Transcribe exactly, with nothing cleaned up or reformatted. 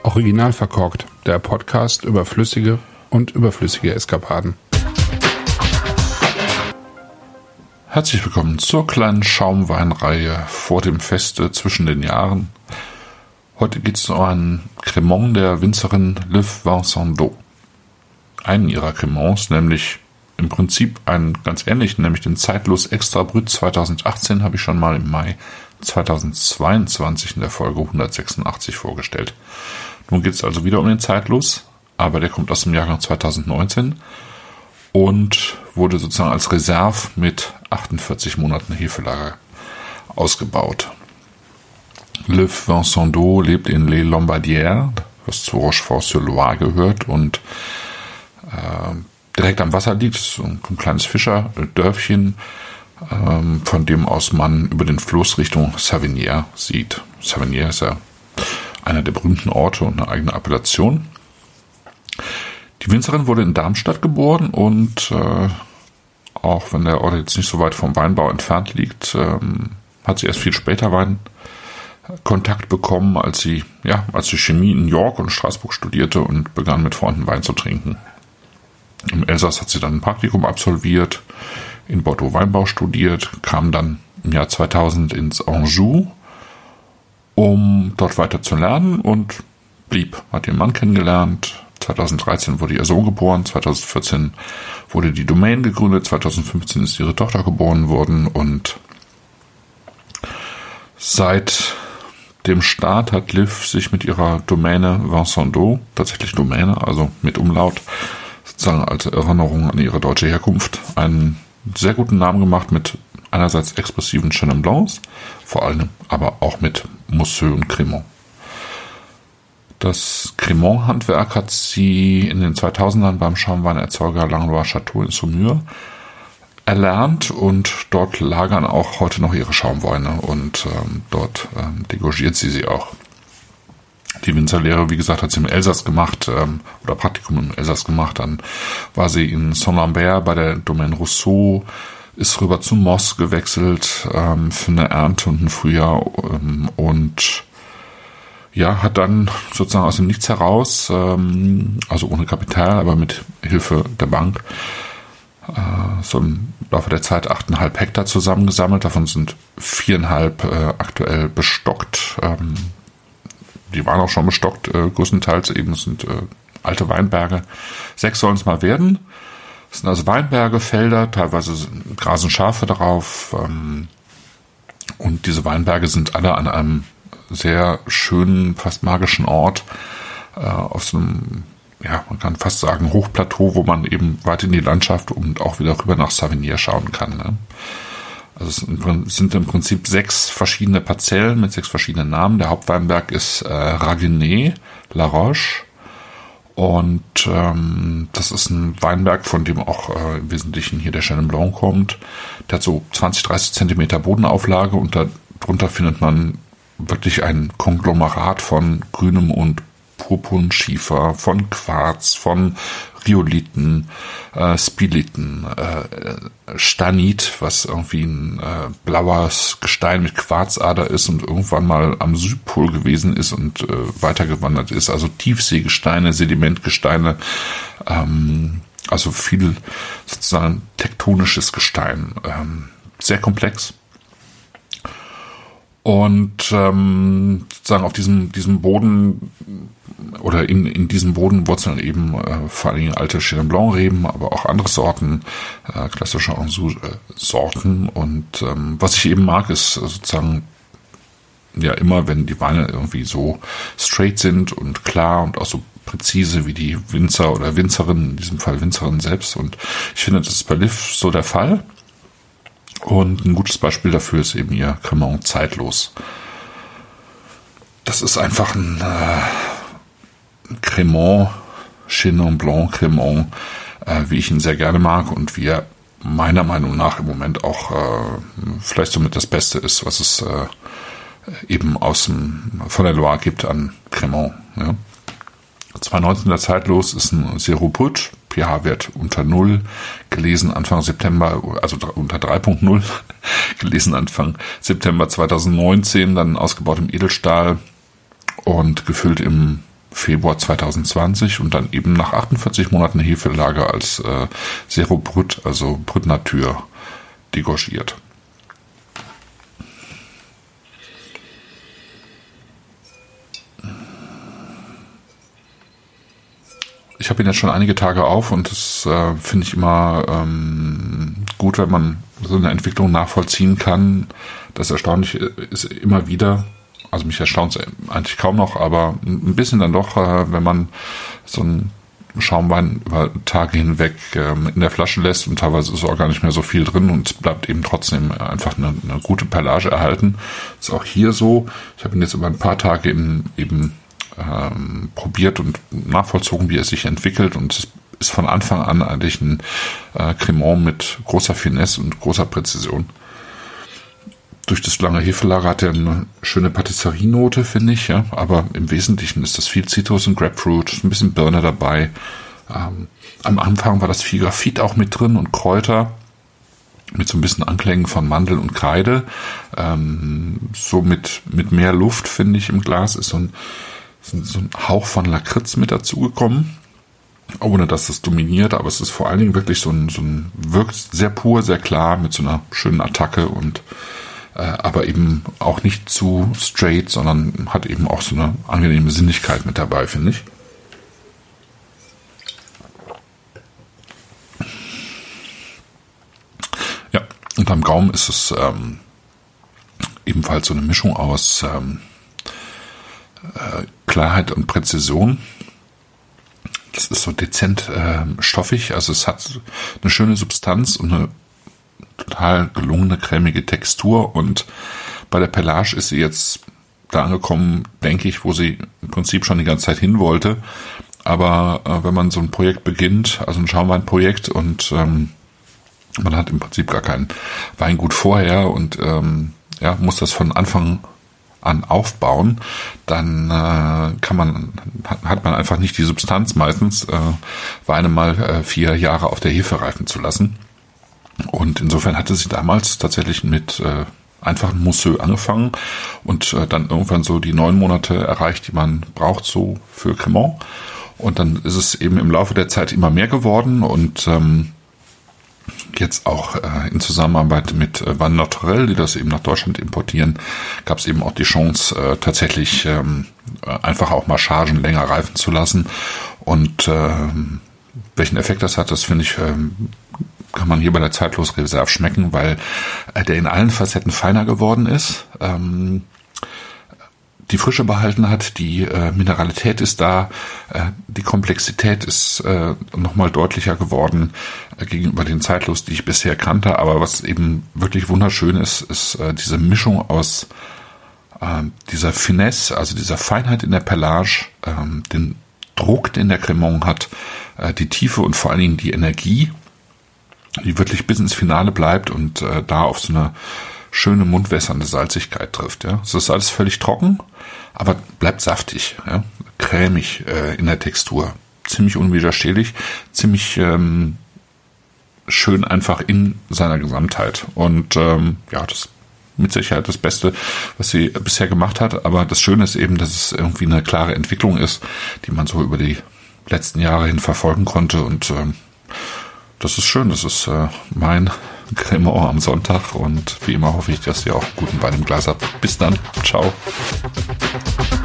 Original verkorkt, der Podcast über flüssige und überflüssige Eskapaden. Herzlich willkommen zur kleinen Schaumweinreihe vor dem Feste zwischen den Jahren. Heute geht es um einen Crémant der Winzerin Liv Vincent d'O. Einen ihrer Crémants, nämlich im Prinzip einen ganz ähnlichen, nämlich den Zeitlos Extra Brut zweitausendachtzehn, habe ich schon mal im Mai zweitausendzweiundzwanzig in der Folge hundertsechsundachtzig vorgestellt. Nun geht es also wieder um den Zeitlos, aber der kommt aus dem Jahrgang zweitausendneunzehn und wurde sozusagen als Reserve mit achtundvierzig Monaten Hefelager ausgebaut. Liv Vincent d'O lebt in Les Lombardières, was zu Rochefort-sur-Loire gehört und äh, direkt am Wasser liegt. Das ist so ein, ein kleines Fischerdörfchen, ähm, von dem aus man über den Fluss Richtung Savinière sieht. Savinière ist ja einer der berühmten Orte und eine eigene Appellation. Die Winzerin wurde in Darmstadt geboren und äh, auch wenn der Ort jetzt nicht so weit vom Weinbau entfernt liegt, ähm, hat sie erst viel später Weinkontakt bekommen, als sie, ja, als sie Chemie in New York und Straßburg studierte und begann mit Freunden Wein zu trinken. Im Elsass hat sie dann ein Praktikum absolviert, in Bordeaux Weinbau studiert, kam dann im Jahr zweitausend ins Anjou, um dort weiter zu lernen und blieb. Hat ihren Mann kennengelernt. zweitausenddreizehn wurde ihr Sohn geboren. zweitausendvierzehn wurde die Domaine gegründet. zweitausendfünfzehn ist ihre Tochter geboren worden. Und seit dem Start hat Liv sich mit ihrer Domäne Vincent d'O, tatsächlich Domäne, also mit Umlaut, sozusagen als Erinnerung an ihre deutsche Herkunft, einen sehr guten Namen gemacht mit einerseits expressiven Chenin Blancs, vor allem aber auch mit Mousseux und Crémant. Das Crémant-Handwerk hat sie in den zweitausendern beim Schaumweinerzeuger Langlois Château in Saumur erlernt und dort lagern auch heute noch ihre Schaumweine und ähm, dort ähm, degorgiert sie sie auch. Die Winzerlehre, wie gesagt, hat sie im Elsass gemacht ähm, oder Praktikum im Elsass gemacht. Dann war sie in Saint-Lambert bei der Domaine Rousseau, ist rüber zu Moss gewechselt ähm, für eine Ernte und ein Frühjahr ähm, und ja, hat dann sozusagen aus dem Nichts heraus, ähm, also ohne Kapital, aber mit Hilfe der Bank, äh, so im Laufe der Zeit achteinhalb Hektar zusammengesammelt. Davon sind viereinhalb äh, aktuell bestockt. Ähm, die waren auch schon bestockt, äh, größtenteils eben, das sind äh, alte Weinberge. Sechs sollen es mal werden. Das sind also Weinberge, Felder, teilweise grasen Schafe darauf. Ähm, und diese Weinberge sind alle an einem sehr schönen, fast magischen Ort, äh, auf so einem, ja, man kann fast sagen, Hochplateau, wo man eben weit in die Landschaft und auch wieder rüber nach Savinière schauen kann. Ne? Also es sind im Prinzip sechs verschiedene Parzellen mit sechs verschiedenen Namen. Der Hauptweinberg ist äh, Raguenet, La Roche. Und ähm, das ist ein Weinberg, von dem auch äh, im Wesentlichen hier der Chenin Blanc kommt. Der hat so zwanzig, dreißig Zentimeter Bodenauflage und darunter findet man wirklich ein Konglomerat von grünem und Purpurschiefer, von Quarz, von Rhyolithen, äh, Spiliten, äh, Stanit, was irgendwie ein äh, blaues Gestein mit Quarzader ist und irgendwann mal am Südpol gewesen ist und äh, weitergewandert ist. Also Tiefseegesteine, Sedimentgesteine, ähm, also viel sozusagen tektonisches Gestein. Ähm, sehr komplex. Und ähm, sozusagen auf diesem diesem Boden oder in in diesem Boden wurzeln eben äh, vor allen Dingen alte Chenin Blanc Reben, aber auch andere Sorten, äh, klassische Anjou Sorten. Und ähm, was ich eben mag, ist sozusagen ja immer, wenn die Weine irgendwie so straight sind und klar und auch so präzise wie die Winzer oder Winzerin, in diesem Fall Winzerin selbst. Und ich finde, das ist bei Liv so der Fall. Und ein gutes Beispiel dafür ist eben ihr Crémant Zeitlos. Das ist einfach ein äh, Crémant, Chenin Blanc Crémant, äh, wie ich ihn sehr gerne mag und wie er meiner Meinung nach im Moment auch äh, vielleicht somit das Beste ist, was es äh, eben aus dem, von der Loire gibt an Crémant. Ja. zweitausendneunzehn der Zeitlos ist ein Zero Brut, pH-Wert unter null, gelesen Anfang September, also unter drei Punkt null, gelesen Anfang September zweitausendneunzehn, dann ausgebaut im Edelstahl und gefüllt im Februar zweitausendzwanzig und dann eben nach achtundvierzig Monaten Hefelage als äh, Zero Brut, also Brut Natur, degorgiert. Ich habe ihn jetzt schon einige Tage auf und das äh, finde ich immer ähm, gut, wenn man so eine Entwicklung nachvollziehen kann. Das Erstaunliche ist immer wieder, also mich erstaunt es eigentlich kaum noch, aber ein bisschen dann doch, äh, wenn man so einen Schaumwein über Tage hinweg äh, in der Flasche lässt und teilweise ist auch gar nicht mehr so viel drin und es bleibt eben trotzdem einfach eine, eine gute Perlage erhalten. Das ist auch hier so. Ich habe ihn jetzt über ein paar Tage in, eben ähm, probiert und nachvollzogen, wie er sich entwickelt und es ist von Anfang an eigentlich ein äh, Cremant mit großer Finesse und großer Präzision. Durch das lange Hefelager hat er eine schöne Patisserie-Note, finde ich, ja. Aber im Wesentlichen ist das viel Zitrus und Grapefruit, ein bisschen Birne dabei. Ähm, am Anfang war das viel Graphit auch mit drin und Kräuter mit so ein bisschen Anklängen von Mandel und Kreide. Ähm, so mit, mit mehr Luft, finde ich, im Glas ist so ein, so ein Hauch von Lakritz mit dazugekommen. Ohne dass es dominiert, aber es ist vor allen Dingen wirklich so ein, so ein, wirkt sehr pur, sehr klar, mit so einer schönen Attacke und äh, aber eben auch nicht zu straight, sondern hat eben auch so eine angenehme Sinnlichkeit mit dabei, finde ich. Ja, und am Gaumen ist es ähm, ebenfalls so eine Mischung aus ähm, äh, Klarheit und Präzision. Das ist so dezent äh, stoffig, also es hat eine schöne Substanz und eine total gelungene, cremige Textur und bei der Perlage ist sie jetzt da angekommen, denke ich, wo sie im Prinzip schon die ganze Zeit hin wollte, aber äh, wenn man so ein Projekt beginnt, also ein Schaumweinprojekt und ähm, man hat im Prinzip gar kein Weingut vorher und ähm, ja, muss das von Anfang an aufbauen, dann äh, kann man hat man einfach nicht die Substanz meistens äh, Weine mal äh, vier Jahre auf der Hefe reifen zu lassen. Und insofern hatte sie damals tatsächlich mit äh, einfachen Mousseux angefangen und äh, dann irgendwann so die neun Monate erreicht, die man braucht so für Cremant. Und dann ist es eben im Laufe der Zeit immer mehr geworden und ähm, jetzt auch äh, in Zusammenarbeit mit äh, Van Naturel, die das eben nach Deutschland importieren, gab es eben auch die Chance, äh, tatsächlich ähm, einfach auch mal Chargen länger reifen zu lassen. Und äh, welchen Effekt das hat, das finde ich, äh, kann man hier bei der Zeitlos Reserve schmecken, weil äh, der in allen Facetten feiner geworden ist. Ähm, die Frische behalten hat, die äh, Mineralität ist da, äh, die Komplexität ist äh, nochmal deutlicher geworden äh, gegenüber den Zeitlos, die ich bisher kannte. Aber was eben wirklich wunderschön ist, ist äh, diese Mischung aus äh, dieser Finesse, also dieser Feinheit in der Perlage, äh, den Druck, den der Cremant hat, äh, die Tiefe und vor allen Dingen die Energie, die wirklich bis ins Finale bleibt und äh, da auf so eine schöne mundwässernde Salzigkeit trifft. Ja, es ist alles völlig trocken, aber bleibt saftig, ja, cremig äh, in der Textur, ziemlich unwiderstehlich, ziemlich ähm, schön einfach in seiner Gesamtheit und ähm, ja, das ist mit Sicherheit das Beste, was sie bisher gemacht hat. Aber das Schöne ist eben, dass es irgendwie eine klare Entwicklung ist, die man so über die letzten Jahre hin verfolgen konnte und ähm, das ist schön, das ist äh, mein Cremant am Sonntag und wie immer hoffe ich, dass ihr auch guten Wein im Glas habt. Bis dann, ciao.